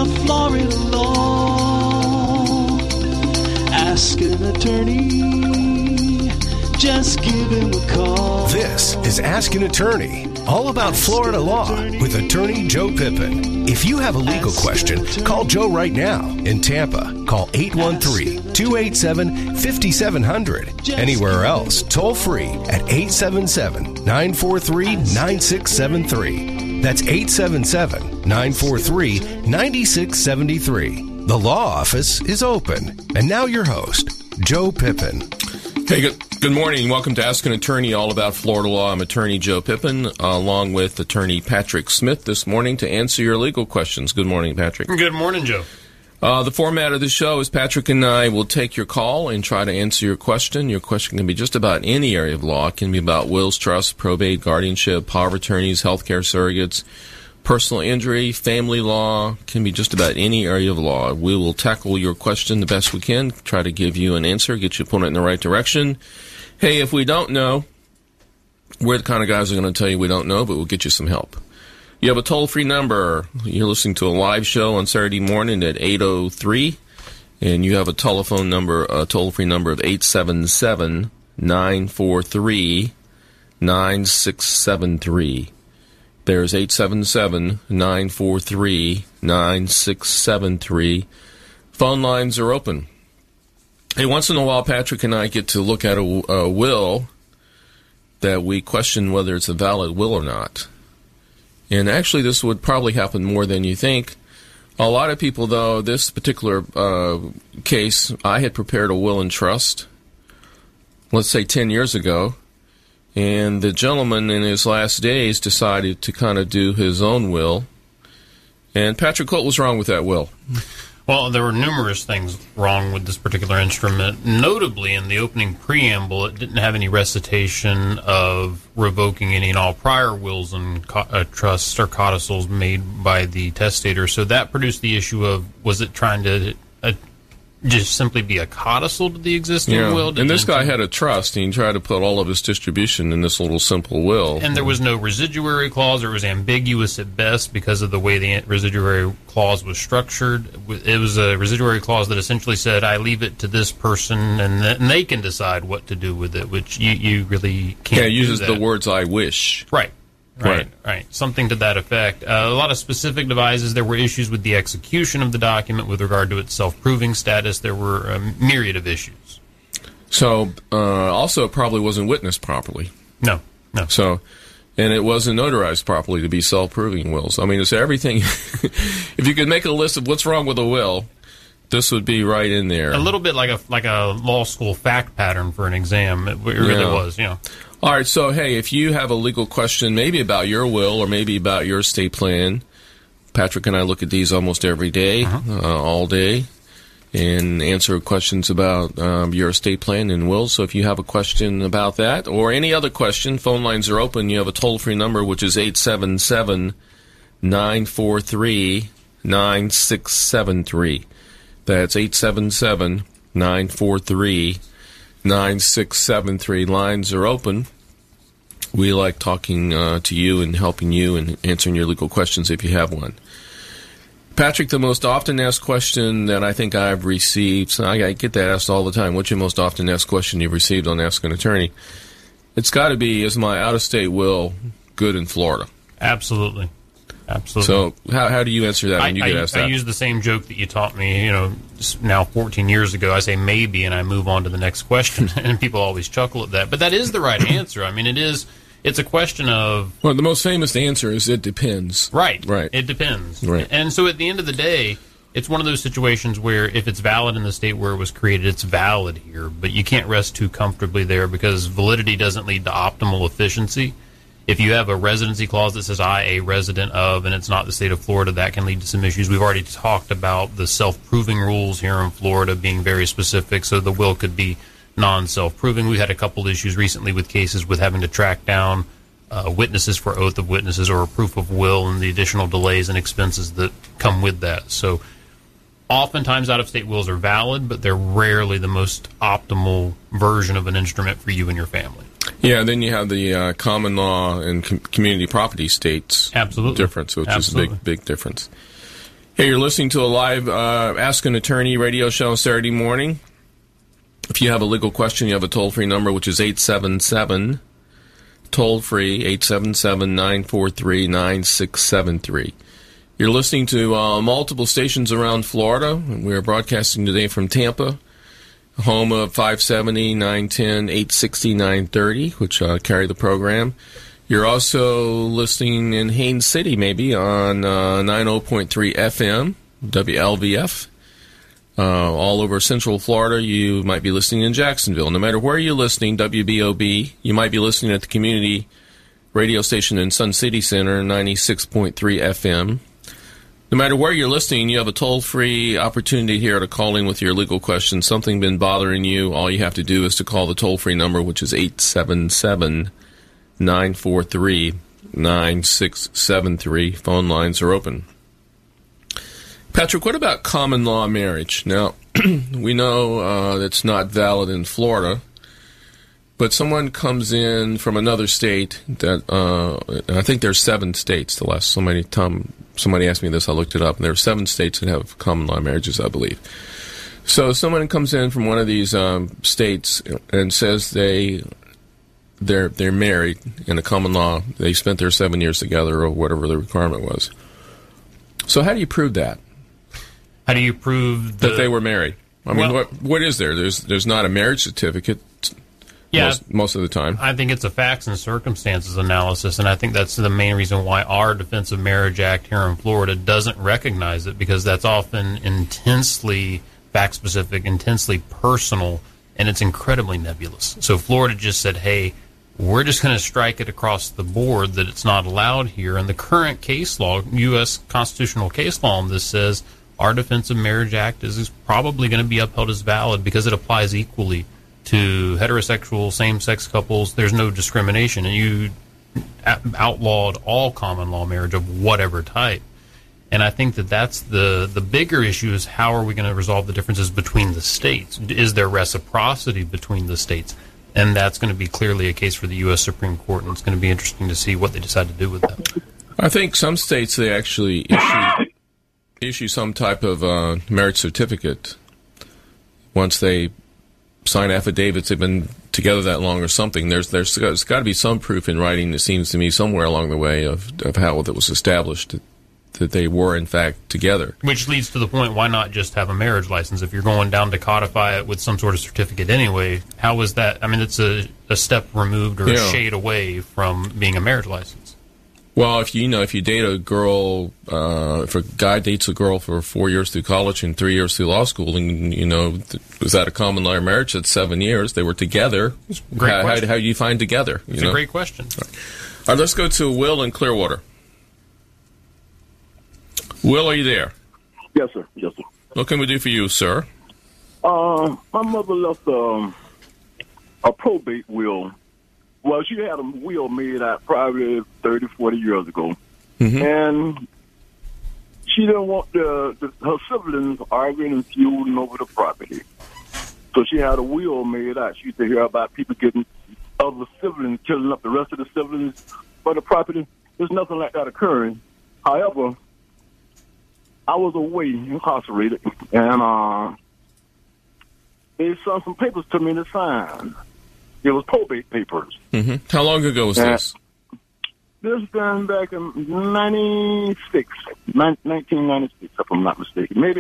about Florida law. Ask an attorney. Just give him a call. This is Ask an Attorney, all about Florida law with attorney Joe Pippin. If you have a legal question, call Joe right now. In Tampa, call 813-287-5700. Anywhere else, toll free at 877-943-9673. That's 877-943-9673. The law office is open. And now your host, Joe Pippin. Hey, good morning. Welcome to Ask an Attorney, all about Florida law. I'm attorney Joe Pippin, along with attorney Patrick Smith this morning to answer your legal questions. Good morning, Patrick. Good morning, Joe. The format of the show is Patrick and I will take your call and try to answer your question. Your question can be just about any area of law. It can be about wills, trusts, probate, guardianship, power of attorneys, healthcare surrogates, personal injury, family law. Can be just about any area of law. We will tackle your question the best we can, try to give you an answer, get you pointed in the right direction. Hey, if we don't know, we're the kind of guys who are going to tell you we don't know, but we'll get you some help. You have a toll-free number. You're listening to a live show on Saturday morning at 8:03, and you have a telephone number, a toll-free number of 877-943-9673. There's 877-943-9673. Phone lines are open. Hey, once in a while, Patrick and I get to look at a will that we question whether it's a valid will or not. And actually, this would probably happen more than you think. A lot of people, though, this particular case, I had prepared a will and trust, let's say 10 years ago. And the gentleman in his last days decided to kind of do his own will. And Patrick, what was wrong with that will? Well, there were numerous things wrong with this particular instrument. Notably, in the opening preamble, it didn't have any recitation of revoking any and all prior wills and trusts or codicils made by the testator. So that produced the issue of, was it trying to just simply be a codicil to the existing will? And this guy had a trust, and he tried to put all of his distribution in this little simple will. And there was no residuary clause, or it was ambiguous at best because of the way the residuary clause was structured. It was a residuary clause that essentially said, I leave it to this person, and they can decide what to do with it, which you really can't do. Yeah, it uses the words, I wish. Right. Something to that effect. A lot of specific devices. There were issues with the execution of the document with regard to its self-proving status. There were a myriad of issues. So, also, it probably wasn't witnessed properly. No. So, and it wasn't notarized properly to be self-proving wills. I mean, it's everything. If you could make a list of what's wrong with a will, this would be right in there. A little bit like a law school fact pattern for an exam. It really was, All right, so, hey, if you have a legal question, maybe about your will or maybe about your estate plan, Patrick and I look at these almost every day, all day, and answer questions about your estate plan and will. So if you have a question about that or any other question, phone lines are open. You have a toll-free number, which is 877-943-9673. That's 877-943-9673. Lines are open. We like talking to you and helping you and answering your legal questions if you have one. Patrick, the most often asked question that I think I've received, so I get that asked all the time. What's your most often asked question you've received on Ask an Attorney? It's got to be, is my out-of-state will good in Florida? Absolutely. So how do you answer that when you get asked that? I use the same joke that you taught me, now 14 years ago. I say maybe, and I move on to the next question, and people always chuckle at that. But that is the right answer. I mean, it's a question of... Well, the most famous answer is it depends. Right. It depends. Right. And so at the end of the day, it's one of those situations where if it's valid in the state where it was created, it's valid here. But you can't rest too comfortably there because validity doesn't lead to optimal efficiency. If you have a residency clause that says, I, a resident of, and it's not the state of Florida, that can lead to some issues. We've already talked about the self-proving rules here in Florida being very specific, so the will could be non-self-proving. We've had a couple issues recently with cases with having to track down witnesses for oath of witnesses or a proof of will and the additional delays and expenses that come with that. So oftentimes out-of-state wills are valid, but they're rarely the most optimal version of an instrument for you and your family. Yeah, and then you have the common law and community property states difference, which is a big difference. Hey, you're listening to a live Ask an Attorney radio show Saturday morning. If you have a legal question, you have a toll-free number, which is 877, toll-free, 877-943-9673. You're listening to multiple stations around Florida. We are broadcasting today from Tampa, home of 570, 910, 860, 930, which carry the program. You're also listening in Haines City, maybe, on 90.3 FM, WLVF. All over Central Florida, you might be listening in Jacksonville. No matter where you're listening, WBOB, you might be listening at the community radio station in Sun City Center, 96.3 FM. No matter where you're listening, you have a toll-free opportunity here to call in with your legal questions. Something been bothering you, all you have to do is to call the toll-free number, which is 877-943-9673. Phone lines are open. Patrick, what about common law marriage? Now, we know that's not valid in Florida, but someone comes in from another state that, I think there's 7 states. The last somebody asked me this, I looked it up, and there are 7 states that have common law marriages, I believe. So someone comes in from one of these states and says they're married in a common law. They spent their 7 years together, or whatever the requirement was. So how do you prove that? How do you prove that they were married? I mean, what is there? There's not a marriage certificate. Yeah, most of the time. I think it's a facts and circumstances analysis, and I think that's the main reason why our Defense of Marriage Act here in Florida doesn't recognize it, because that's often intensely fact-specific, intensely personal, and it's incredibly nebulous. So Florida just said, hey, we're just going to strike it across the board that it's not allowed here, and the current case law, U.S. constitutional case law on this says our Defense of Marriage Act is probably going to be upheld as valid because it applies equally to heterosexual, same-sex couples. There's no discrimination, and you outlawed all common law marriage of whatever type. And I think that's the bigger issue is how are we going to resolve the differences between the states? Is there reciprocity between the states? And that's going to be clearly a case for the U.S. Supreme Court, and it's going to be interesting to see what they decide to do with that. I think some states, they actually issue some type of marriage certificate once they sign affidavits. They've been together that long or something. There's got to be some proof in writing, it seems to me, somewhere along the way of how it was established that they were, in fact, together. Which leads to the point, why not just have a marriage license? If you're going down to codify it with some sort of certificate anyway, how is that? I mean, it's a step removed or a shade away from being a marriage license. Well, if you date a girl, if a guy dates a girl for 4 years through college and 3 years through law school, and, was that a common law marriage? That's 7 years. They were together. How do you find together? It's a great question. All right, let's go to Will in Clearwater. Will, are you there? Yes, sir. Yes, sir. What can we do for you, sir? My mother left a probate will. Well, she had a will made out probably 30, 40 years ago. Mm-hmm. And she didn't want her siblings arguing and feuding over the property. So she had a will made out. She used to hear about people getting other siblings, killing up the rest of the siblings for the property. There's nothing like that occurring. However, I was away, incarcerated, and they sent some papers to me to sign. It was probate papers. Mm-hmm. How long ago was this? This been back in 1996, if I'm not mistaken. Maybe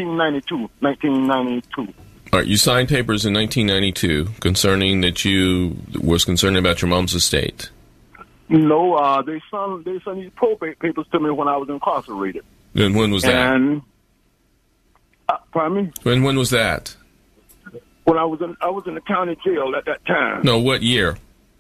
1992. All right, you signed papers in 1992 concerning that you was concerned about your mom's estate. No, they sent these probate papers to me when I was incarcerated. And when was that? And pardon me? When was that? When I was in the county jail at that time. No, what year?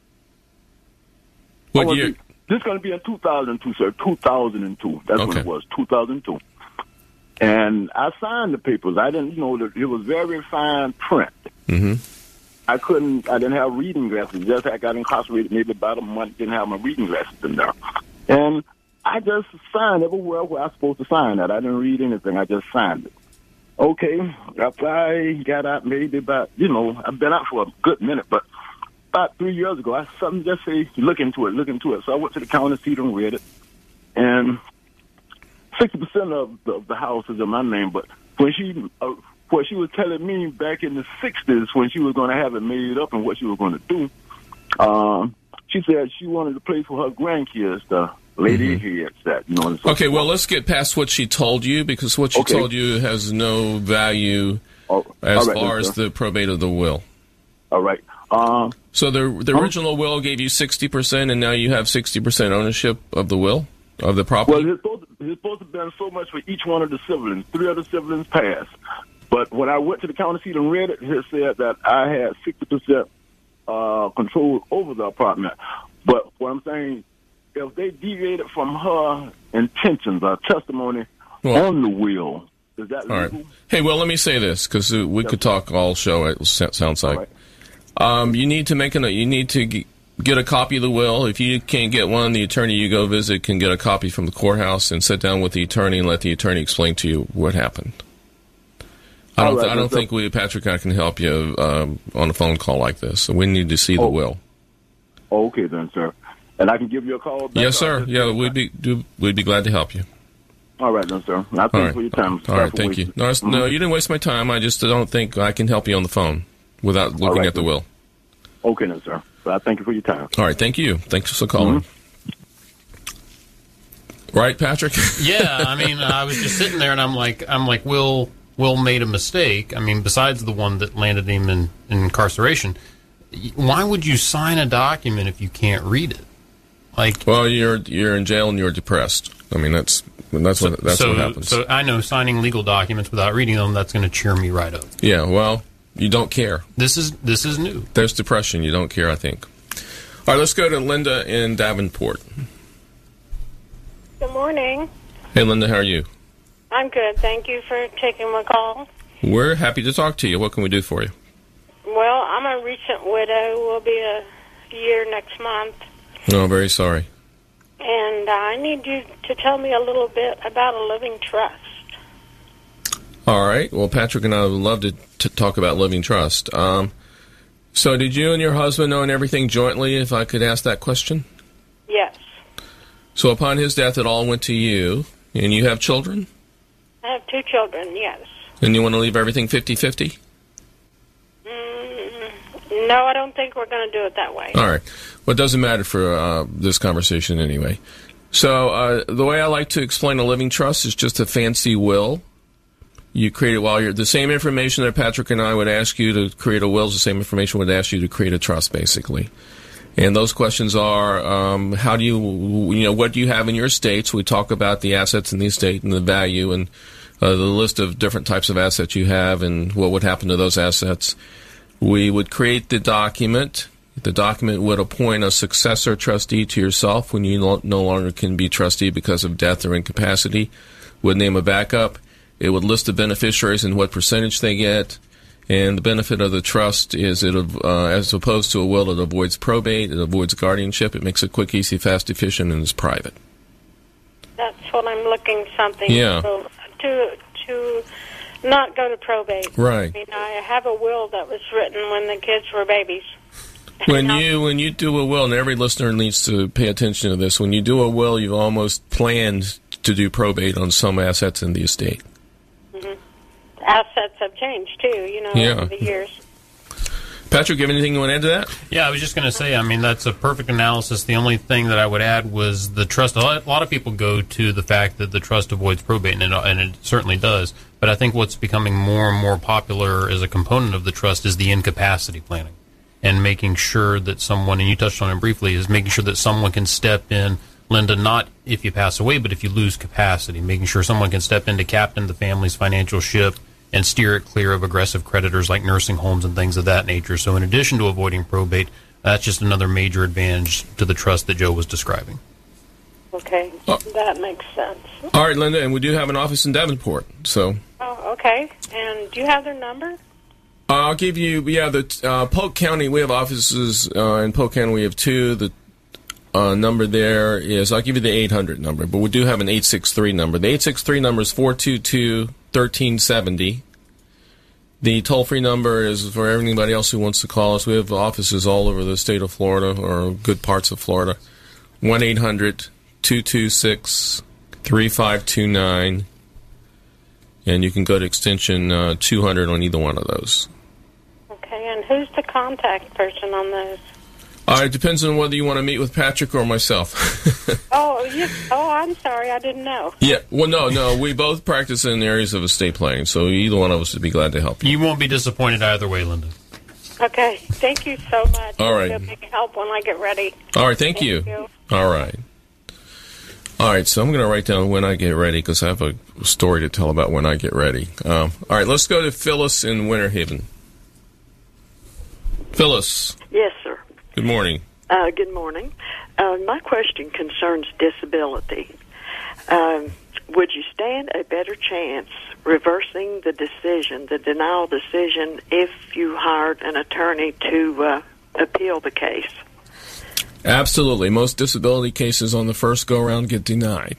What year? This is going to be in 2002, sir. 2002. That's when it was. 2002. And I signed the papers. I didn't know that it was very fine print. Mm-hmm. I didn't have reading glasses. Just I got incarcerated maybe about a month, didn't have my reading glasses in there. And I just signed everywhere where I was supposed to sign that. I didn't read anything. I just signed it. Okay. After I got out, maybe about, I've been out for a good minute, but about 3 years ago, I something just say, look into it. So I went to the county seat and read it. And 60% of the house is in my name. But when what she was telling me back in the 60s when she was going to have it made up and what she was going to do, she said she wanted a place for her grandkids to lay their heads at. You know, okay, well, let's get past what she told you, because what she told you has no value as far as the probate of the will. All right. So the original will gave you 60%, and now you have 60% ownership of the will, of the property? Well, it's supposed to have been so much for each one of the siblings. 3 of the siblings passed. But when I went to the county seat and read it, it said that I had 60% control over the apartment. But what I'm saying, if they deviated from her intentions or testimony on the will, is that legal? All right. Hey, well, let me say this, because we could talk all show, it sounds like. Right. You need to get a copy of the will. If you can't get one, the attorney you go visit can get a copy from the courthouse and sit down with the attorney and let the attorney explain to you what happened. I don't think Patrick and I can help you on a phone call like this. So we need to see the will. Okay then, sir. And I can give you a call back? Yes, sir. Yeah, we'd be glad to help you. All right then, sir. I thank you for your time. All right, thank you. No, you didn't waste my time. I just don't think I can help you on the phone without looking at the will. Okay then, sir. So I thank you for your time. All right, thank you. Thanks for calling. Right, Patrick? Yeah, I mean, I was just sitting there, and I'm like, Will made a mistake. I mean, besides the one that landed him in incarceration, why would you sign a document if you can't read it? Well, you're in jail and you're depressed. I mean, that's what happens. So I know signing legal documents without reading them, that's going to cheer me right up. Yeah, well, you don't care. This is new. There's depression. You don't care, I think. All right, let's go to Linda in Davenport. Good morning. Hey, Linda, how are you? I'm good. Thank you for taking my call. We're happy to talk to you. What can we do for you? Well, I'm a recent widow. Will be a year next month. No, very sorry. And I need you to tell me a little bit about a living trust. All right. Well, Patrick and I would love to talk about living trust. So did you and your husband own everything jointly, if I could ask that question? Yes. So upon his death, it all went to you, and you have children? I have 2 children, yes. And you want to leave everything 50-50? No, I don't think we're going to do it that way. All right. Well, it doesn't matter for this conversation anyway. So the way I like to explain a living trust is just a fancy will. You create it while you're... The same information that Patrick and I would ask you to create a will is the same information we'd ask you to create a trust, basically. And those questions are, how do what do you have in your estate? So we talk about the assets in the estate and the value and the list of different types of assets you have and what would happen to those assets. We would create the document. The document would appoint a successor trustee to yourself when you no longer can be trustee because of death or incapacity. Would name a backup. It would list the beneficiaries and what percentage they get. And the benefit of the trust is as opposed to a will, it avoids probate, it avoids guardianship, it makes it quick, easy, fast, efficient, and is private. That's what I'm looking something to not go to probate. Right. I mean, I have a will that was written when the kids were babies. When you do a will, and every listener needs to pay attention to this, when you do a will, you've almost planned to do probate on some assets in the estate. Mm-hmm. Assets have changed, too, over the years. Patrick, you have anything you want to add to that? Yeah, I was just going to say, I mean, that's a perfect analysis. The only thing that I would add was the trust. A lot of people go to the fact that the trust avoids probate, and it certainly does. But I think what's becoming more and more popular as a component of the trust is the incapacity planning. And making sure that someone, and you touched on it briefly, is making sure that someone can step in, Linda, not if you pass away, but if you lose capacity, making sure someone can step in to captain the family's financial ship and steer it clear of aggressive creditors like nursing homes and things of that nature. So in addition to avoiding probate, that's just another major advantage to the trust that Joe was describing. Okay, that makes sense. All right, Linda, and we do have an office in Davenport. So. Oh, okay. And do you have their number? I'll give you, the Polk County, we have offices in Polk County, we have 2. The number there is, I'll give you the 800 number, but we do have an 863 number. The 863 number is 422-1370. The toll-free number is for anybody else who wants to call us. We have offices all over the state of Florida, or good parts of Florida. 1-800-226-8255. 3529, and you can go to extension 200 on either one of those. Okay, and who's the contact person on those? It depends on whether you want to meet with Patrick or myself. I'm sorry, I didn't know. Yeah, well, no, we both practice in areas of estate planning, so either one of us would be glad to help you. You won't be disappointed either way, Linda. Okay, thank you so much. All right. It'll be help when I get ready. All right, thank you. All right. All right, so I'm going to write down when I get ready because I have a story to tell about when I get ready. All right, let's go to Phyllis in Winter Haven. Phyllis. Yes, sir. Good morning. Good morning. My question concerns disability. Would you stand a better chance reversing the decision, the denial decision, if you hired an attorney to appeal the case? Absolutely. Most disability cases on the first go-around get denied.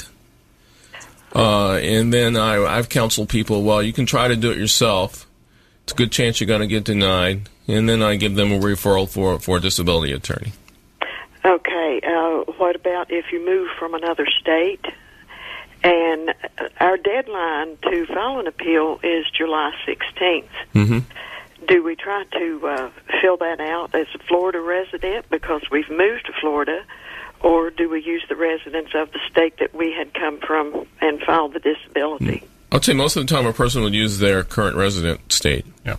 And then I've counseled people, well, you can try to do it yourself. It's a good chance you're going to get denied. And then I give them a referral for a disability attorney. Okay. What about if you move from another state? And our deadline to file an appeal is July 16th. Mm-hmm. Do we try to fill that out as a Florida resident because we've moved to Florida, or do we use the residence of the state that we had come from and file the disability? I'd say most of the time a person would use their current resident state. Yeah.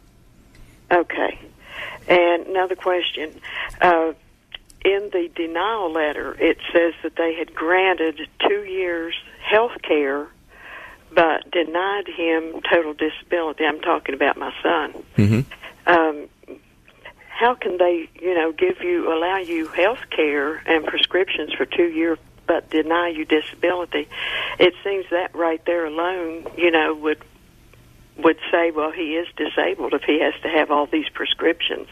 Okay. And another question. In the denial letter, it says that they had granted 2 years health care but denied him total disability. I'm talking about my son. Mm-hmm. How can they, allow you health care and prescriptions for 2 years but deny you disability? It seems that right there alone, would say, well, he is disabled if he has to have all these prescriptions.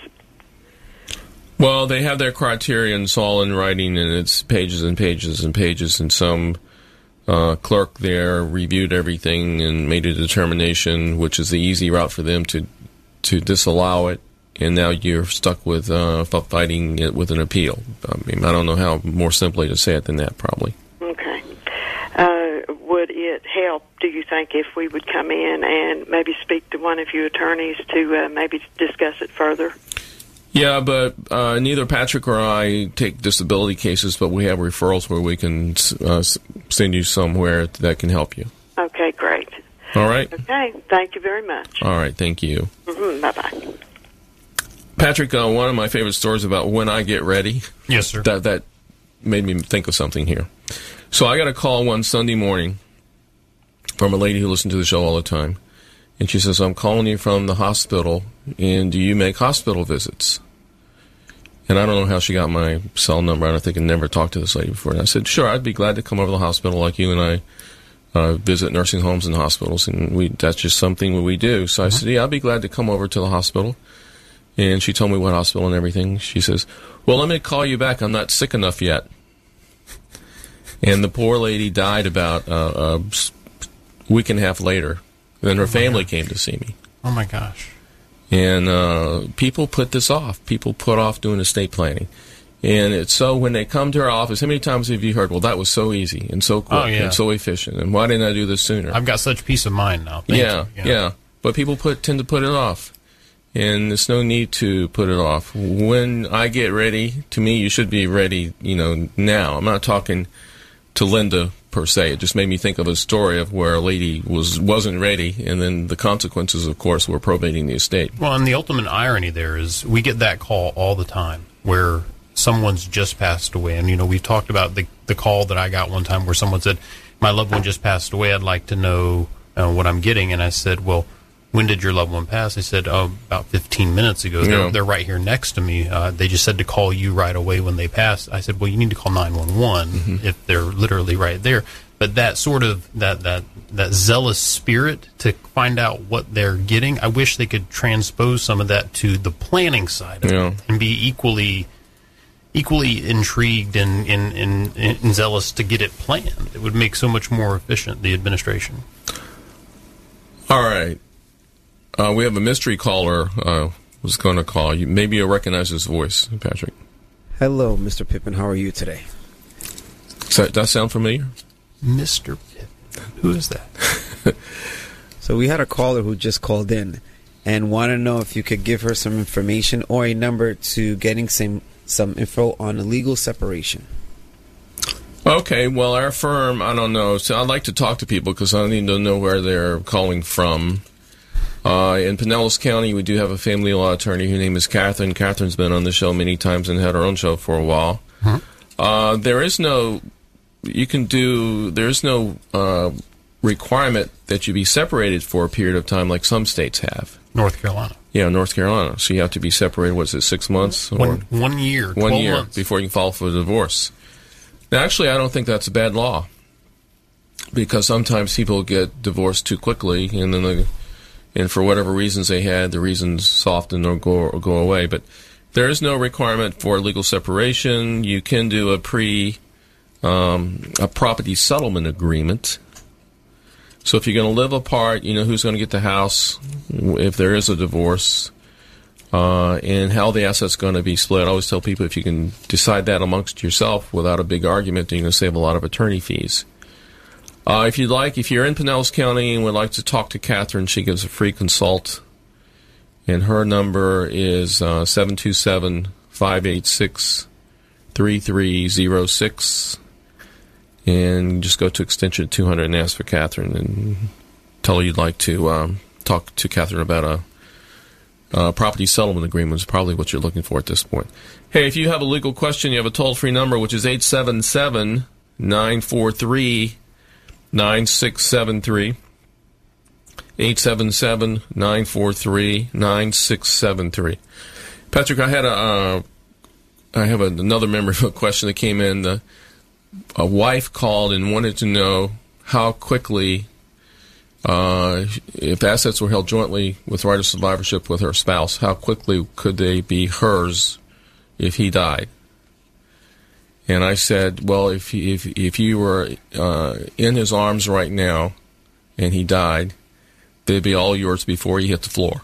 Well, they have their criteria, and it's all in writing, and it's pages and pages and pages, and some clerk there reviewed everything and made a determination, which is the easy route for them to disallow it, and now you're stuck with fighting it with an appeal. I mean, I don't know how more simply to say it than that, probably. Okay. Would it help, do you think, if we would come in and maybe speak to one of you attorneys to maybe discuss it further? Yeah, but neither Patrick or I take disability cases, but we have referrals where we can send you somewhere that can help you. Okay, great. All right. Okay, thank you very much. All right, thank you. Mm-hmm, bye-bye. Patrick, one of my favorite stories about when I get ready. Yes, sir. That made me think of something here. So I got a call one Sunday morning from a lady who listened to the show all the time. And she says, I'm calling you from the hospital, and do you make hospital visits? And I don't know how she got my cell number. I don't think I never talked to this lady before. And I said, sure, I'd be glad to come over to the hospital like you and I visit nursing homes and hospitals, and that's just something we do. So I said, yeah, I'd be glad to come over to the hospital. And she told me what hospital and everything. She says, well, let me call you back. I'm not sick enough yet. And the poor lady died about a week and a half later. Then her family came to see me. Oh, my gosh. And people put this off. People put off doing estate planning. And it's so when they come to our office, how many times have you heard, well, that was so easy and so quick and so efficient, and why didn't I do this sooner? I've got such peace of mind now. Thank you. Yeah. But people tend to put it off. And there's no need to put it off. When I get ready, to me, you should be ready, now. I'm not talking to Linda, per se. It just made me think of a story of where a lady wasn't ready, and then the consequences, of course, were probating the estate. Well, and the ultimate irony there is we get that call all the time where someone's just passed away. And, we've talked about the call that I got one time where someone said, my loved one just passed away. I'd like to know what I'm getting. And I said, well, when did your loved one pass? They said, about 15 minutes ago. Yeah. They're right here next to me. They just said to call you right away when they passed. I said, well, you need to call 911 if they're literally right there. But that sort of, that zealous spirit to find out what they're getting, I wish they could transpose some of that to the planning side of it and be equally intrigued and zealous to get it planned. It would make so much more efficient, the administration. All right. We have a mystery caller was going to call you. Maybe you'll recognize his voice, Patrick. Hello, Mr. Pippin. How are you today? Does that sound familiar? Mr. Pippin. Who is that? So we had a caller who just called in and wanted to know if you could give her some information or a number to getting some info on a legal separation. Okay, well, our firm, I don't know. So I'd like to talk to people because I need to know where they're calling from. In Pinellas County, we do have a family law attorney. Her name is Catherine. Catherine's been on the show many times and had her own show for a while. There is no requirement that you be separated for a period of time like some states have. North Carolina. Yeah, North Carolina. So you have to be separated, 6 months? Or 1 year. 1 year months. before you can file for a divorce. Now, actually, I don't think that's a bad law because sometimes people get divorced too quickly and for whatever reasons they had, the reasons soften or go away. But there is no requirement for legal separation. You can do a property settlement agreement. So if you're going to live apart, you know who's going to get the house if there is a divorce, and how the asset's going to be split. I always tell people if you can decide that amongst yourself without a big argument, then you're going to save a lot of attorney fees. If you're in Pinellas County and would like to talk to Catherine, she gives a free consult, and her number is 727-586-3306. And just go to extension 200 and ask for Catherine and tell her you'd like to talk to Catherine about a property settlement agreement is probably what you're looking for at this point. Hey, if you have a legal question, you have a toll-free number, which is 877-943-9673. 877-943-9673. Patrick, I have another member of a question that came in. A wife called and wanted to know how quickly, if assets were held jointly with right of survivorship with her spouse, how quickly could they be hers if he died? And I said, well, if you were in his arms right now and he died, they'd be all yours before he hit the floor.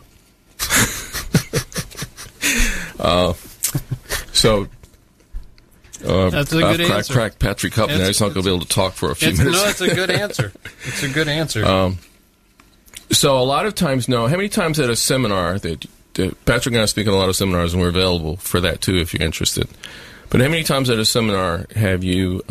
That's a good answer. Crack Patrick up now. He's not going to be able to talk for a few minutes. No, it's a good answer. It's a good answer. So a lot of times, how many times at a seminar, Patrick and I speak at a lot of seminars, and we're available for that too if you're interested. But how many times at a seminar have you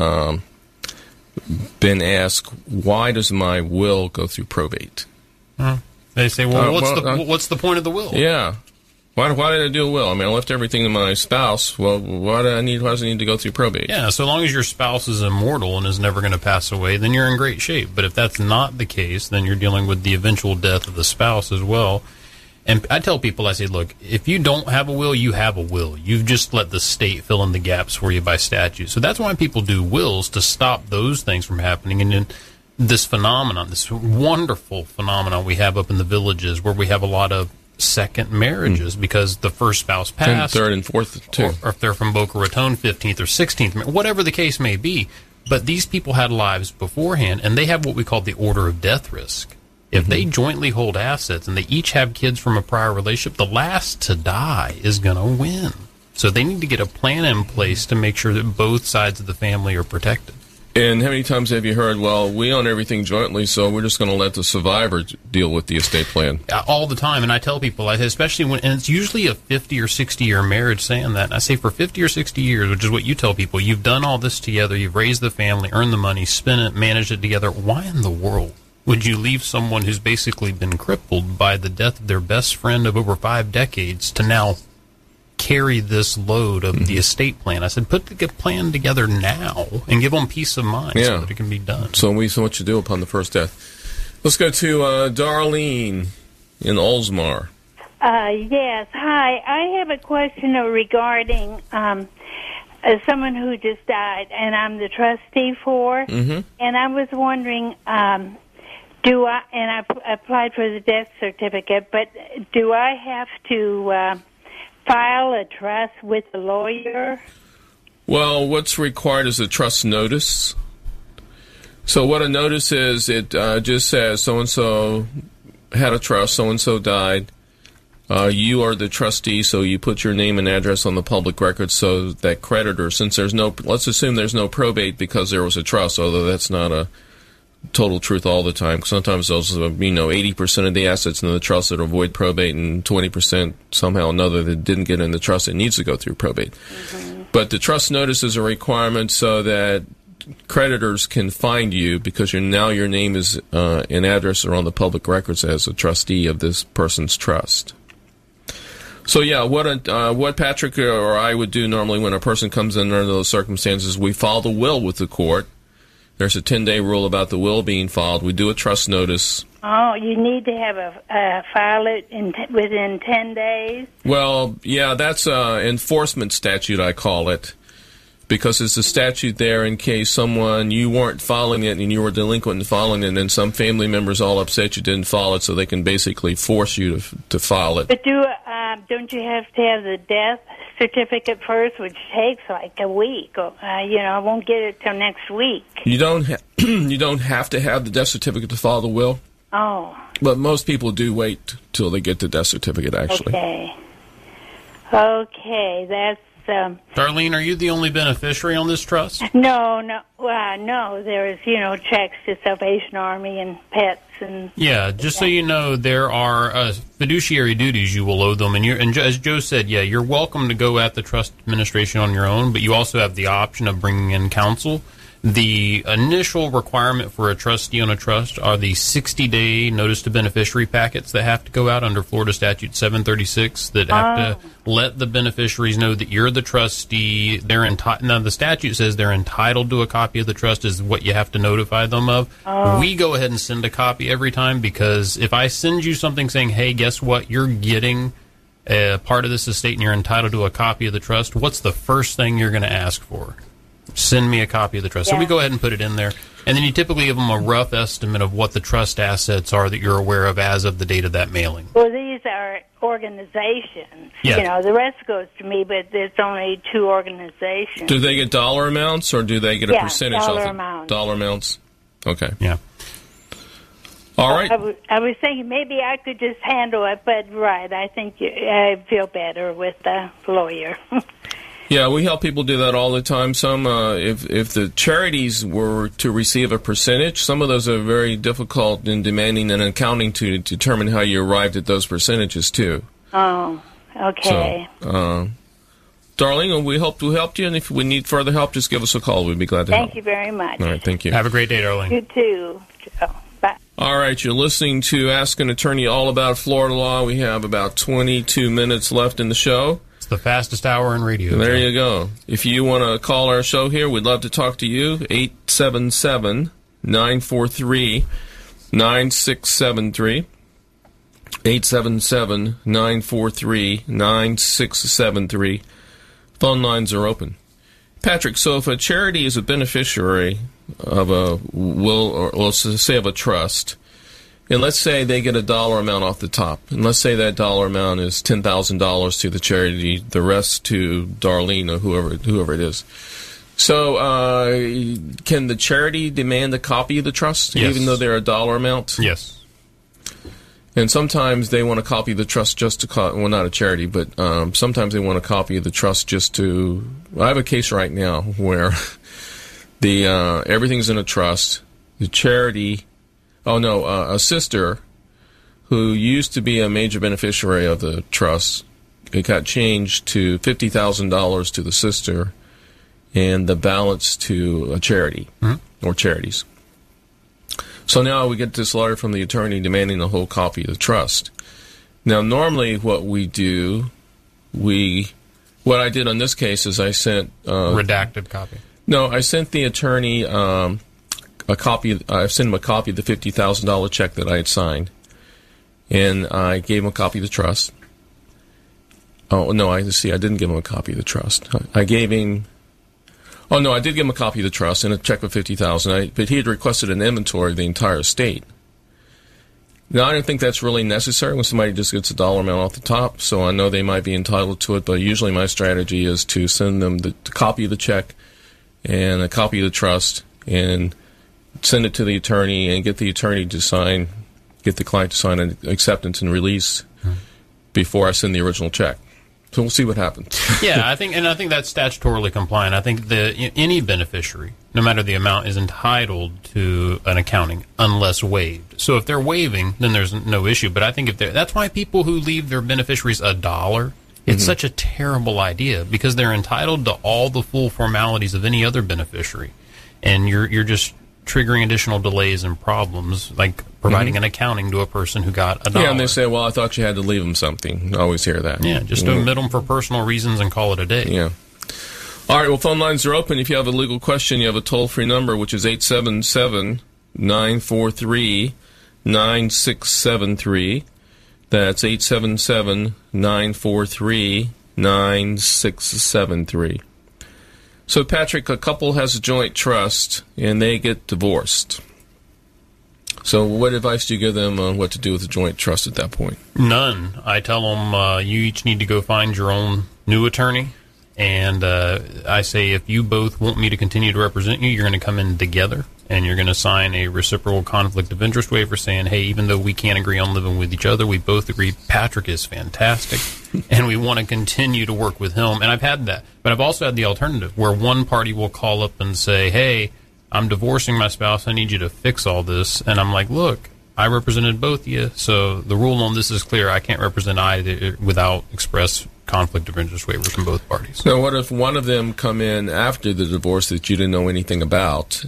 been asked, why does my will go through probate? They say, well, what's the point of the will? Yeah. Why did I do a will? I mean, I left everything to my spouse. Well, why does it need to go through probate? Yeah, so long as your spouse is immortal and is never going to pass away, then you're in great shape. But if that's not the case, then you're dealing with the eventual death of the spouse as well. And I tell people, I say, look, if you don't have a will, you have a will. You've just let the state fill in the gaps for you by statute. So that's why people do wills, to stop those things from happening. And then this phenomenon, this wonderful phenomenon we have up in the villages where we have a lot of second marriages because the first spouse passed. Third and fourth, too. Or if they're from Boca Raton, 15th or 16th, whatever the case may be. But these people had lives beforehand, and they have what we call the order of death risk. If they jointly hold assets and they each have kids from a prior relationship, the last to die is going to win. So they need to get a plan in place to make sure that both sides of the family are protected. And how many times have you heard, well, we own everything jointly, so we're just going to let the survivor deal with the estate plan? All the time. And I tell people, especially when, and it's usually a 50 or 60-year marriage saying that. And I say for 50 or 60 years, which is what you tell people, you've done all this together, you've raised the family, earned the money, spent it, managed it together. Why in the world would you leave someone who's basically been crippled by the death of their best friend of over 5 decades to now carry this load of the estate plan? I said, put the plan together now and give them peace of mind so that it can be done. So what you do upon the first death. Let's go to Darlene in Oldsmar. Yes. Hi. I have a question regarding someone who just died, and I'm the trustee for. And I was wondering, I applied for the death certificate, but do I have to file a trust with a lawyer? Well, what's required is a trust notice. So what a notice is, it just says so-and-so had a trust, so-and-so died. You are the trustee, so you put your name and address on the public record so that creditor, since there's no, let's assume there's no probate because there was a trust, although that's not a total truth all the time. Sometimes those, 80% of the assets in the trust that avoid probate and 20% somehow or another that didn't get in the trust, it needs to go through probate. Mm-hmm. But the trust notice is a requirement so that creditors can find you because your name is and address are on the public records as a trustee of this person's trust. So yeah, what Patrick or I would do normally when a person comes in under those circumstances, we file the will with the court. There's a 10-day rule about the will being filed. We do a trust notice. Oh, you need to have file it within 10 days? Well, yeah, that's an enforcement statute, I call it, because it's a statute there in case you weren't filing it and you were delinquent in filing it, and some family members all upset you didn't file it, so they can basically force you to file it. But don't you have to have the death certificate first, which takes like a week? I won't get it till next week. You don't have to have the death certificate to file the will. Oh. But most people do wait till they get the death certificate, actually. Okay, that's... Darlene, are you the only beneficiary on this trust? No. There's, checks to Salvation Army and pets and... Yeah, just so you know, there are fiduciary duties you will owe them. And as Joe said, you're welcome to go at the trust administration on your own, but you also have the option of bringing in counsel. The initial requirement for a trustee on a trust are the 60-day notice to beneficiary packets that have to go out under Florida Statute 736 that have to let the beneficiaries know that you're the trustee. Now, the statute says they're entitled to a copy of the trust is what you have to notify them of. We go ahead and send a copy every time because if I send you something saying, hey, guess what, you're getting a part of this estate and you're entitled to a copy of the trust, what's the first thing you're going to ask for? Send me a copy of the trust. Yeah. So we go ahead and put it in there. And then you typically give them a rough estimate of what the trust assets are that you're aware of as of the date of that mailing. Well, these are organizations. Yeah. The rest goes to me, but there's only 2 organizations. Do they get dollar amounts or do they get a percentage of it? Dollar amounts. Okay. Yeah. All right. I was thinking maybe I could just handle it, but I think I feel better with the lawyer. Yeah, we help people do that all the time. Some, if the charities were to receive a percentage, some of those are very difficult in demanding an accounting to determine how you arrived at those percentages, too. Oh, okay. So, Darlene, we hope to help you, and if we need further help, just give us a call. We'd be glad to help. Thank you very much. All right, thank you. Have a great day, Darlene. You too. Bye. All right, you're listening to Ask an Attorney all about Florida law. We have about 22 minutes left in the show. The fastest hour in radio. There you go. If you want to call our show here, we'd love to talk to you. 877-943-9673. 877-943-9673. Phone lines are open. Patrick, so if a charity is a beneficiary of a will, or let's say of a trust, and let's say they get a dollar amount off the top, and let's say that dollar amount is $10,000 to the charity, the rest to Darlene or whoever it is. So, can the charity demand a copy of the trust, even though they're a dollar amount? Yes. And sometimes they want a copy of the trust just to not a charity, but sometimes they want a copy of the trust just to. I have a case right now where everything's in a trust. The charity. A sister who used to be a major beneficiary of the trust, it got changed to $50,000 to the sister and the balance to a charity or charities. So now we get this letter from the attorney demanding the whole copy of the trust. Now, normally what we do, what I did on this case is I sent... redacted copy. No, I sent the attorney... I sent him a copy of the $50,000 check that I had signed, and I gave him a copy of the trust. Oh, no, I didn't give him a copy of the trust. I gave him... Oh, no, I did give him a copy of the trust and a check for $50,000, but he had requested an inventory of the entire estate. Now, I don't think that's really necessary when somebody just gets a dollar amount off the top, so I know they might be entitled to it, but usually my strategy is to send them the copy of the check and a copy of the trust and send it to the attorney and get the attorney to sign, get the client to sign an acceptance and release. before I send the original check. So we'll see what happens. Yeah, I think that's statutorily compliant. I think that any beneficiary, no matter the amount, is entitled to an accounting unless waived. So if they're waiving, then there's no issue. But I think that's why people who leave their beneficiaries $1, it's such a terrible idea, because they're entitled to all the full formalities of any other beneficiary, and you're just triggering additional delays and problems, like providing an accounting to a person who got $1. Yeah, and they say, well, I thought you had to leave them something. I always hear that. Yeah, just omit them for personal reasons and call it a day. Yeah. All right, well, phone lines are open. If you have a legal question, you have a toll-free number, which is 877-943-9673. That's 877-943-9673. So, Patrick, a couple has a joint trust, and they get divorced. So what advice do you give them on what to do with a joint trust at that point? None. I tell them you each need to go find your own new attorney, and I say if you both want me to continue to represent you, you're going to come in together, and you're going to sign a reciprocal conflict of interest waiver saying, hey, even though we can't agree on living with each other, we both agree Patrick is fantastic, and we want to continue to work with him. And I've had that. But I've also had the alternative where one party will call up and say, hey, I'm divorcing my spouse, I need you to fix all this. And I'm like, look, I represented both of you, so the rule on this is clear. I can't represent either without express conflict of interest waiver from both parties. So what if one of them come in after the divorce that you didn't know anything about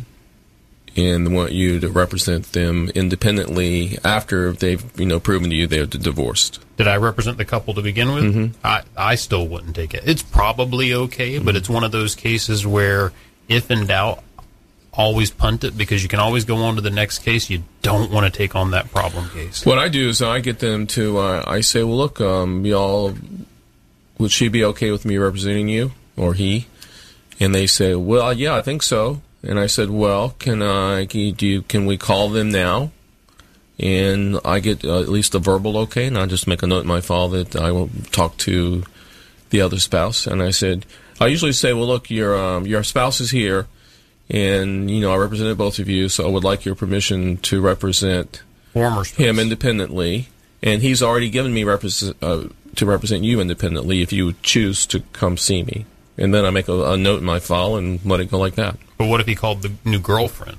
and want you to represent them independently after they've proven to you they're divorced? Did I represent the couple to begin with? Mm-hmm. I still wouldn't take it. It's probably okay, but it's one of those cases where, if in doubt, always punt it, because you can always go on to the next case. You don't want to take on that problem case. What I do is I get them to, I say, well, look, y'all, would she be okay with me representing you, or he? And they say, well, yeah, I think so. And I said, well, can we call them now? And I get at least a verbal okay, and I just make a note in my file that I will talk to the other spouse. And I said, I usually say, well, look, your spouse is here, and I represented both of you, so I would like your permission to represent him independently. And he's already given me to represent you independently if you would choose to come see me. And then I make a note in my file and let it go like that. But what if he called the new girlfriend?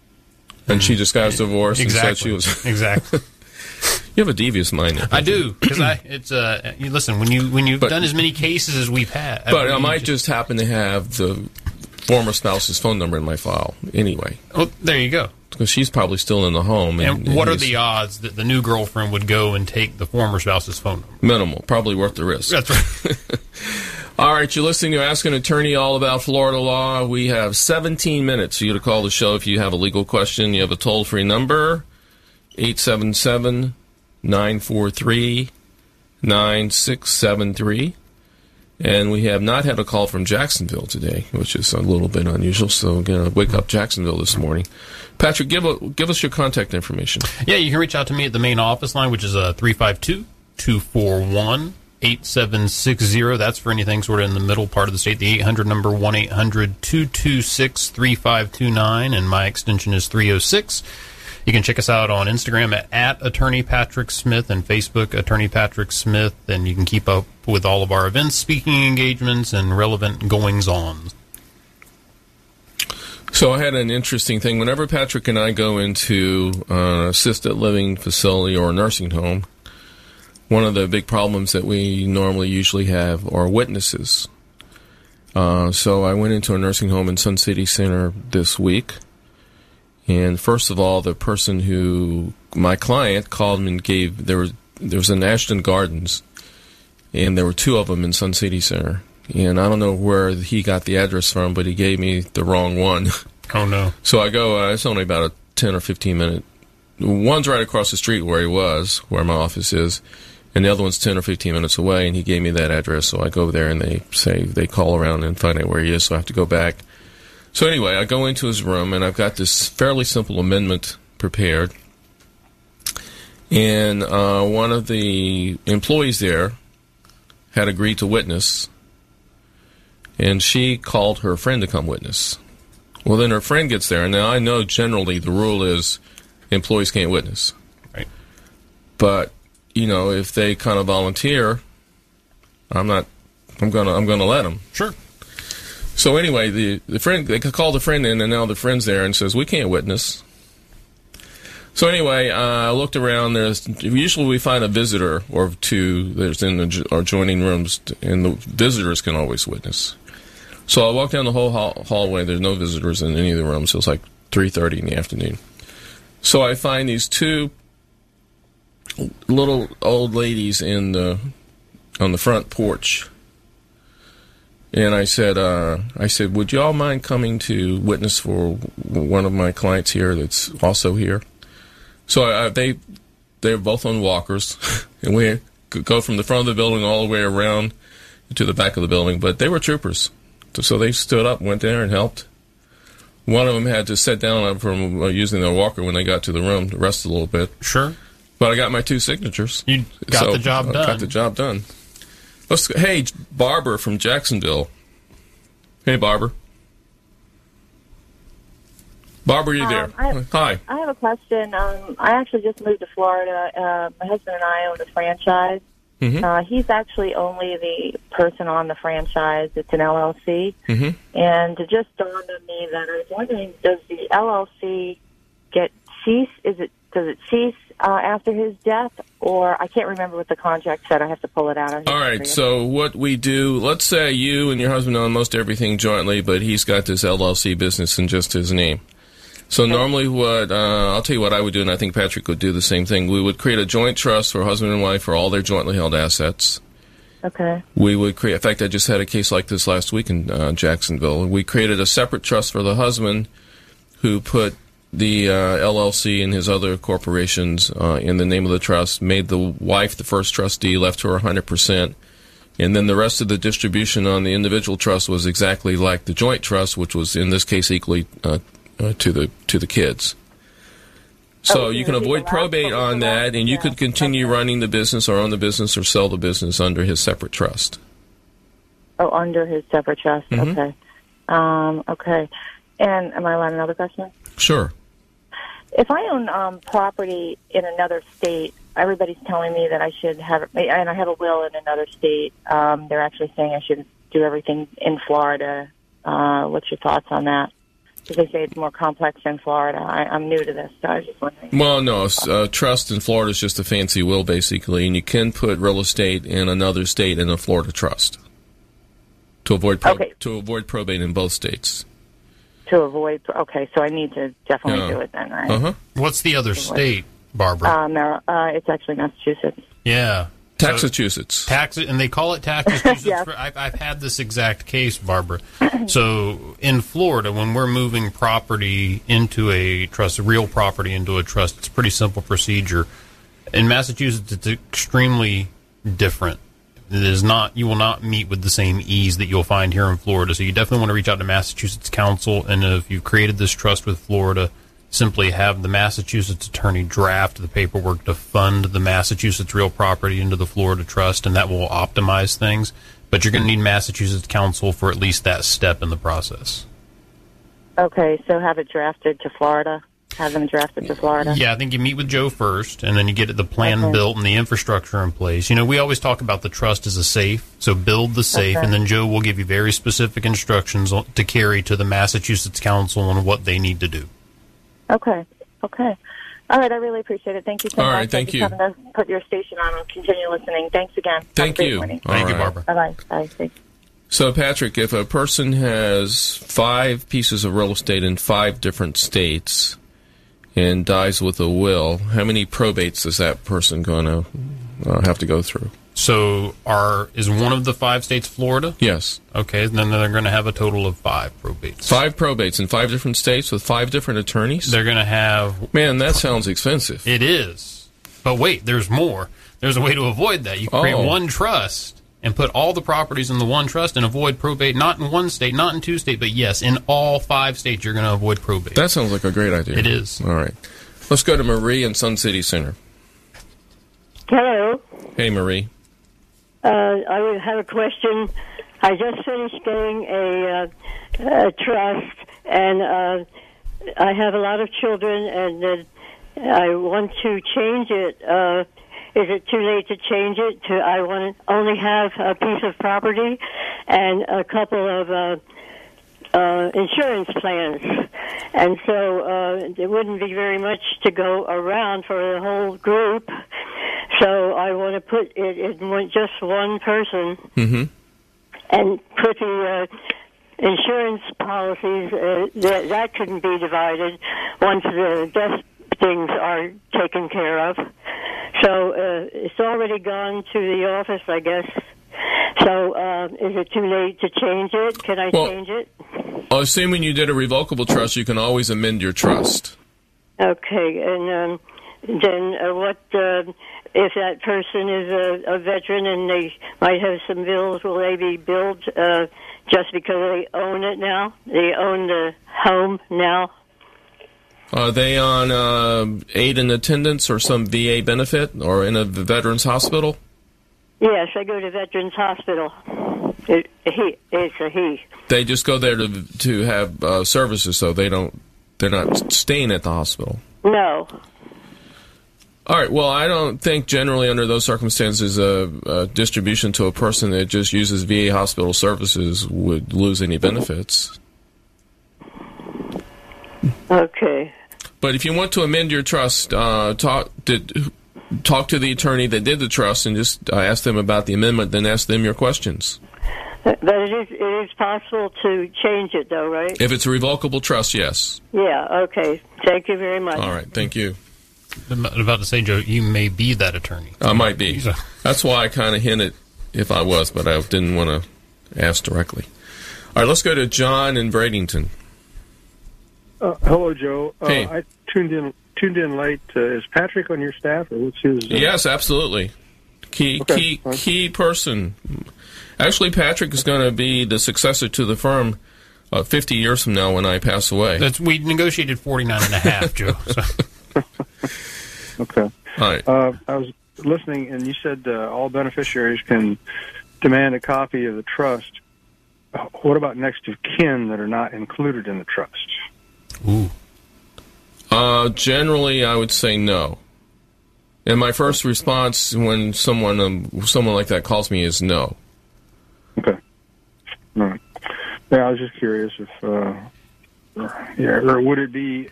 And she just got divorced and said she was... Exactly. You have a devious mind. I do, because you listen, when you've done as many cases as we've had... But I might just happen to have the former spouse's phone number in my file anyway. Oh, there you go. Because she's probably still in the home. And what are the odds that the new girlfriend would go and take the former spouse's phone number? Minimal. Probably worth the risk. That's right. All right, you're listening to Ask an Attorney all about Florida law. We have 17 minutes for you to call the show if you have a legal question. You have a toll-free number, 877-943-9673. And we have not had a call from Jacksonville today, which is a little bit unusual, so we're going to wake up Jacksonville this morning. Patrick, give us your contact information. Yeah, you can reach out to me at the main office line, which is 352-241-8760. That's for anything sort of in the middle part of the state. The 800 number, 1-800-226-3529, and my extension is 306. You can check us out on Instagram at Attorney Patrick Smith and Facebook Attorney Patrick Smith, and you can keep up with all of our events, speaking engagements, and relevant goings-on. So I had an interesting thing. Whenever Patrick and I go into an assisted living facility or a nursing home, one of the big problems that we usually have are witnesses. So I went into a nursing home in Sun City Center this week. And first of all, the person my client called me and gave, there was an Ashton Gardens, and there were two of them in Sun City Center. And I don't know where he got the address from, but he gave me the wrong one. Oh, no. So I go, it's only about a 10 or 15 minute. One's right across the street where my office is, and the other one's 10 or 15 minutes away, and he gave me that address. So I go there, and they call around and find out where he is, so I have to go back. So anyway, I go into his room, and I've got this fairly simple amendment prepared. And one of the employees there had agreed to witness, and she called her friend to come witness. Well, then her friend gets there, and now I know generally the rule is employees can't witness. Right. But if they kind of volunteer, I'm gonna let them. Sure. So anyway, the friend, they called the friend in, and now the friend's there and says, we can't witness. So anyway, I looked around. Usually we find a visitor or two that's in the adjoining rooms, and the visitors can always witness. So I walked down the whole hallway. There's no visitors in any of the rooms. So it's like 3:30 in the afternoon. So I find these two little old ladies on the front porch. And I said, would you all mind coming to witness for one of my clients here that's also here? So they're both on walkers, and we could go from the front of the building all the way around to the back of the building. But they were troopers, so they stood up, went there, and helped. One of them had to sit down from using their walker when they got to the room to rest a little bit. Sure. But I got my 2 signatures. You got the job done. Got the job done. Hey, Barbara from Jacksonville. Hey, Barbara. Barbara, you there? Hi. I have a question. I actually just moved to Florida. My husband and I own a franchise. Mm-hmm. He's actually only the person on the franchise. It's an LLC. Mm-hmm. And it just dawned on me that I was wondering, does the LLC cease? Does it cease after his death? Or I can't remember what the contract said. I have to pull it out. All right, so what we do, let's say you and your husband own most everything jointly, but he's got this LLC business in just his name. So normally I'll tell you what I would do, and I think Patrick would do the same thing. We would create a joint trust for husband and wife for all their jointly held assets. Okay. We would create, in fact, I just had a case like this last week in Jacksonville. We created a separate trust for the husband who put the LLC and his other corporations in the name of the trust, made the wife the first trustee, left her 100%, and then the rest of the distribution on the individual trust was exactly like the joint trust, which was in this case equally to the kids. So you can avoid probate on that, and you could continue running the business or own the business or sell the business under his separate trust. Oh, under his separate trust. Mm-hmm. Okay. Okay. And am I allowed another question? Sure. If I own property in another state, everybody's telling me that I should have, and I have a will in another state. They're actually saying I should do everything in Florida. What's your thoughts on that? Because they say it's more complex in Florida. I'm new to this, so I was just wondering. Well, no, trust in Florida is just a fancy will, basically, and you can put real estate in another state in a Florida trust to avoid probate in both states. Okay, so I need to definitely do it then, right? Uh-huh. What's the other state, Barbara? It's actually Massachusetts. Yeah. Massachusetts. And they call it Massachusetts. Yes. I've had this exact case, Barbara. So in Florida, when we're moving property into a trust, real property into a trust, it's a pretty simple procedure. In Massachusetts, it's extremely different. It is not. You will not meet with the same ease that you'll find here in Florida. So you definitely want to reach out to Massachusetts Council, and if you've created this trust with Florida, simply have the Massachusetts attorney draft the paperwork to fund the Massachusetts real property into the Florida trust, and that will optimize things. But you're going to need Massachusetts Council for at least that step in the process. Okay, so have it drafted to Florida. Have them drafted to Florida. Yeah, I think you meet with Joe first, and then you get the plan built and the infrastructure in place. You know, we always talk about the trust as a safe, so build the safe, and then Joe will give you very specific instructions to carry to the Massachusetts Council on what they need to do. Okay. All right, I really appreciate it. Thank you so much. All right, thank you. I'm going to put your station on and continue listening. Thanks again. Thank you. Thank you, Barbara. Bye-bye. Bye. Thanks. So, Patrick, if a person has 5 pieces of real estate in 5 different states and dies with a will, how many probates is that person going to have to go through? So, is one of the 5 states Florida? Yes. Okay, then they're going to have a total of 5 probates. 5 probates in 5 different states with 5 different attorneys? They're going to have... Man, that sounds expensive. It is. But wait, there's more. There's a way to avoid that. You create one trust and put all the properties in the one trust and avoid probate, not in one state, not in 2 states, but yes, in all 5 states you're going to avoid probate. That sounds like a great idea. It is. All right. Let's go to Marie in Sun City Center. Hello. Hey, Marie. I have a question. I just finished getting a trust, and I have a lot of children, and I want to change it is it too late to change it to I want to only have a piece of property and a couple of insurance plans? And so there wouldn't be very much to go around for the whole group. So I want to put it in just one person and put the insurance policies, that couldn't be divided once the death things are taken care of. So it's already gone to the office, I guess. So is it too late to change it? Can I change it? Well, assuming you did a revocable trust, you can always amend your trust. Okay, and then what if that person is a veteran and they might have some bills? Will they be billed just because they own it now? They own the home now? Are they on aid and attendance or some VA benefit or in a veterans hospital? Yes, I go to Veterans Hospital. It's a he. They just go there to have services, so they're not staying at the hospital. No. All right. Well, I don't think generally under those circumstances a distribution to a person that just uses VA hospital services would lose any benefits. Okay. But if you want to amend your trust, talk to the attorney that did the trust and just ask them about the amendment, then ask them your questions. But it is possible to change it, though, right? If it's a revocable trust, yes. Yeah, okay. Thank you very much. All right, thank you. I'm about to say, Joe, you may be that attorney. I might be. That's why I kind of hinted if I was, but I didn't want to ask directly. All right, let's go to John in Bradenton. Hello, Joe. Hey. I tuned in late. Is Patrick on your staff, or what's his? Yes, absolutely. Key person. Actually, Patrick is going to be the successor to the firm 50 years from now when I pass away. We negotiated 49 and a half, Joe. So. Okay. All right. I was listening, and you said all beneficiaries can demand a copy of the trust. What about next of kin that are not included in the trust? Ooh. Generally, I would say no. And my first response when someone like that calls me is no. Okay. All right. Yeah, I was just curious if, or would it be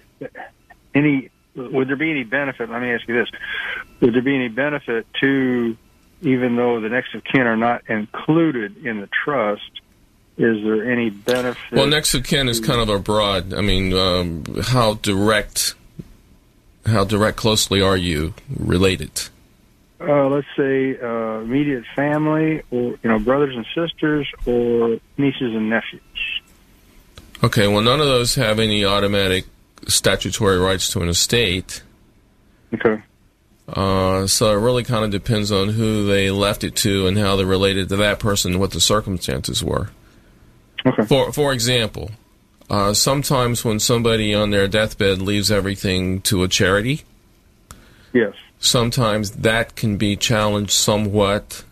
would there be any benefit? Let me ask you this: would there be any benefit to, even though the next of kin are not included in the trust? Is there any benefit? Well, next of kin is kind of a broad. I mean, how direct closely are you related? Let's say immediate family, or brothers and sisters, or nieces and nephews. Okay, well, none of those have any automatic statutory rights to an estate. Okay. So it really kind of depends on who they left it to and how they're related to that person and what the circumstances were. Okay. For example, sometimes when somebody on their deathbed leaves everything to a charity, yes, sometimes that can be challenged somewhat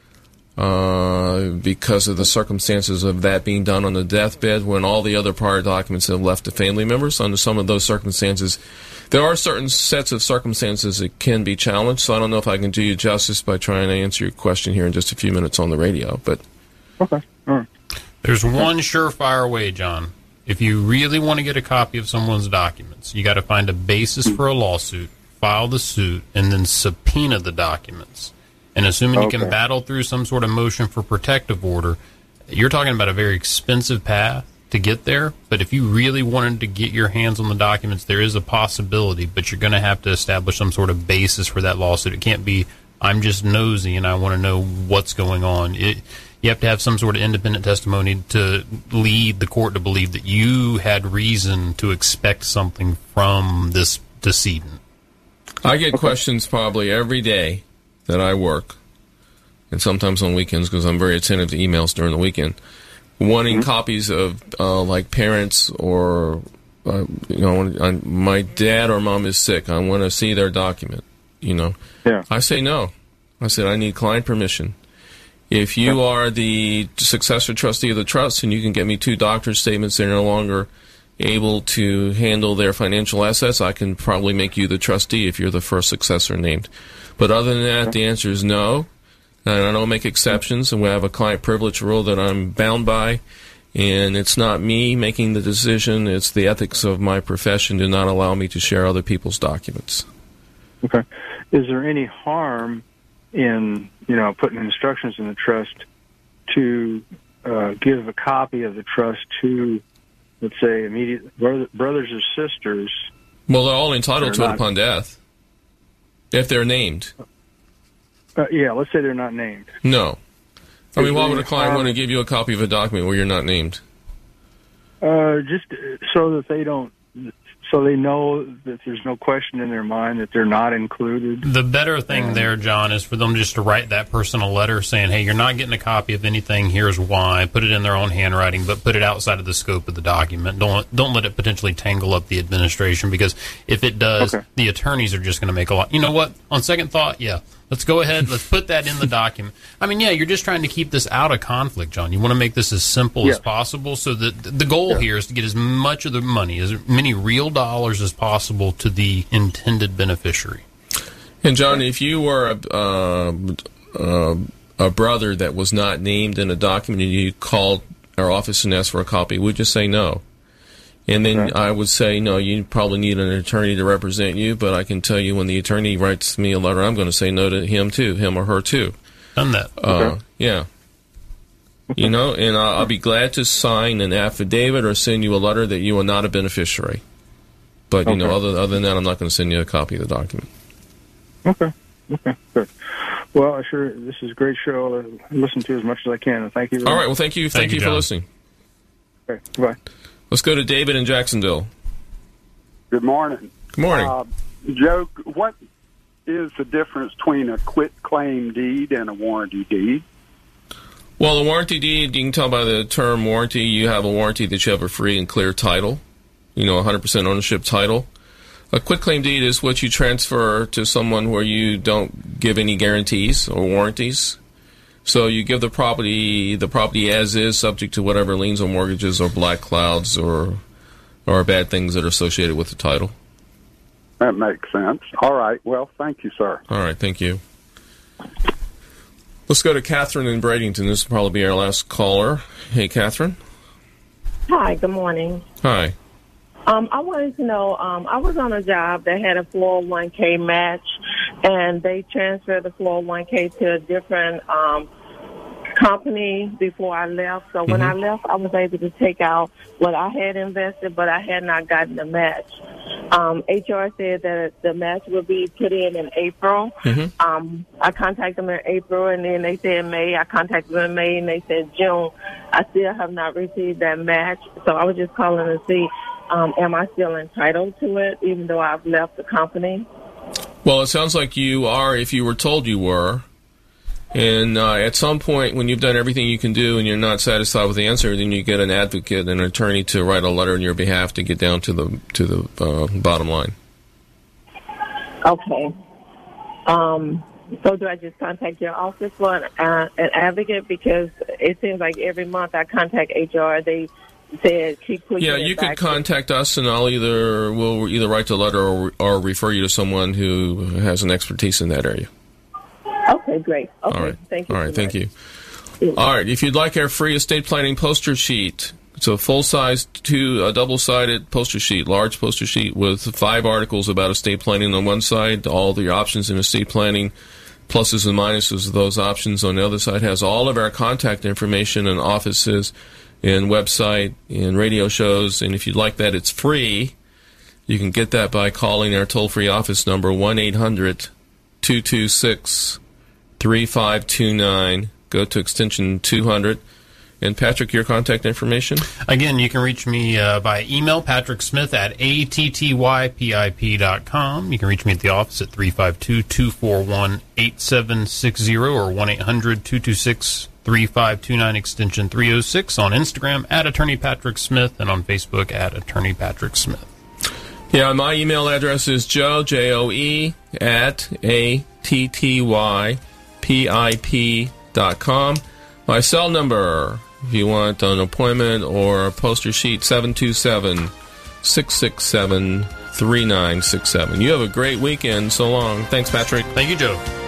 because of the circumstances of that being done on the deathbed when all the other prior documents have left to family members. Under some of those circumstances, there are certain sets of circumstances that can be challenged, so I don't know if I can do you justice by trying to answer your question here in just a few minutes on the radio. But okay, all right. There's one surefire way, John. If you really want to get a copy of someone's documents, you got to find a basis for a lawsuit, file the suit, and then subpoena the documents. And assuming you can battle through some sort of motion for protective order, you're talking about a very expensive path to get there. But if you really wanted to get your hands on the documents, there is a possibility, but you're going to have to establish some sort of basis for that lawsuit. It can't be, I'm just nosy and I want to know what's going on. You have to have some sort of independent testimony to lead the court to believe that you had reason to expect something from this decedent. I get questions probably every day that I work, and sometimes on weekends because I'm very attentive to emails during the weekend, wanting copies of like parents or my dad or mom is sick. I want to see their document. Yeah. I say no. I said I need client permission. If you are the successor trustee of the trust and you can get me 2 doctor's statements, they're no longer able to handle their financial assets, I can probably make you the trustee if you're the first successor named. But other than that, the answer is no. And I don't make exceptions, and we have a client privilege rule that I'm bound by. And it's not me making the decision. It's the ethics of my profession do not allow me to share other people's documents. Okay. Is there any harm in, putting instructions in the trust to give a copy of the trust to, let's say, immediate brothers or sisters? Well, they're all entitled to it upon death, if they're named. Yeah, let's say they're not named. No. I mean, why would a client want to give you a copy of a document where you're not named? Just so that they don't, so they know that there's no question in their mind that they're not included. The better thing there, John, is for them just to write that person a letter saying, hey, you're not getting a copy of anything, here's why. Put it in their own handwriting, but put it outside of the scope of the document. Don't let it potentially tangle up the administration, because if it does, the attorneys are just going to make a lot. You know what? On second thought, yeah. Let's go ahead. Let's put that in the document. I mean, yeah, you're just trying to keep this out of conflict, John. You want to make this as simple as possible. So the goal here is to get as much of the money, as many real dollars as possible to the intended beneficiary. And John, if you were a brother that was not named in a document and you called our office and asked for a copy, we'd just say no. And then I would say, no, you probably need an attorney to represent you, but I can tell you when the attorney writes me a letter, I'm going to say no to him too, him or her too. Done that. Yeah. And I'll be glad to sign an affidavit or send you a letter that you are not a beneficiary. But, other than that, I'm not going to send you a copy of the document. Okay, good. Well, this is a great show. I listen to as much as I can. Thank you. All right, well, thank you. Thank you for listening. Okay, goodbye. Let's go to David in Jacksonville. Good morning. Good morning. Joe, what is the difference between a quitclaim deed and a warranty deed? Well, a warranty deed, you can tell by the term warranty, you have a warranty that you have a free and clear title, 100% ownership title. A quitclaim deed is what you transfer to someone where you don't give any guarantees or warranties. So you give the property as is, subject to whatever liens or mortgages or black clouds or bad things that are associated with the title. That makes sense. All right. Well, thank you, sir. All right. Thank you. Let's go to Catherine in Bradenton. This will probably be our last caller. Hey, Catherine. Hi. Good morning. Hi. I wanted to know, I was on a job that had a 401k match, and they transferred the 401k to a different company before I left. So when I left, I was able to take out what I had invested, but I had not gotten the match. HR said that the match would be put in April. I contacted them in April, and then they said May. I contacted them in May, and they said June. I still have not received that match. So I was just calling to see, am I still entitled to it, even though I've left the company? Well, it sounds like you are if you were told you were. And at some point, when you've done everything you can do and you're not satisfied with the answer, then you get an advocate, an attorney, to write a letter on your behalf to get down to the bottom line. Okay. So do I just contact your office for an advocate? Because it seems like every month I contact HR, they said keep pushing. Yeah, you could contact us, and we'll either write the letter or refer you to someone who has an expertise in that area. Okay, great. Okay, all right. Thank you. All right, thank you. All right, if you'd like our free estate planning poster sheet, it's a full-size, double-sided poster sheet, large poster sheet with 5 articles about estate planning on one side, all the options in estate planning, pluses and minuses of those options. On the other side has all of our contact information and offices and website and radio shows, and if you'd like that, it's free. You can get that by calling our toll-free office number, 1-800-226-3529. Go to extension 200. And Patrick, your contact information? Again, you can reach me by email, patricksmith@attypip.com. You can reach me at the office at 352-241-8760 or 1-800-226-3529, extension 306, on Instagram at Attorney Patrick Smith, and on Facebook at Attorney Patrick Smith. Yeah, my email address is Joe, J-O-E, at attypip.com. My cell number, if you want an appointment or a poster sheet, 727-646-3600. 667-3967. You have a great weekend. So long. Thanks, Patrick. Thank you, Joe.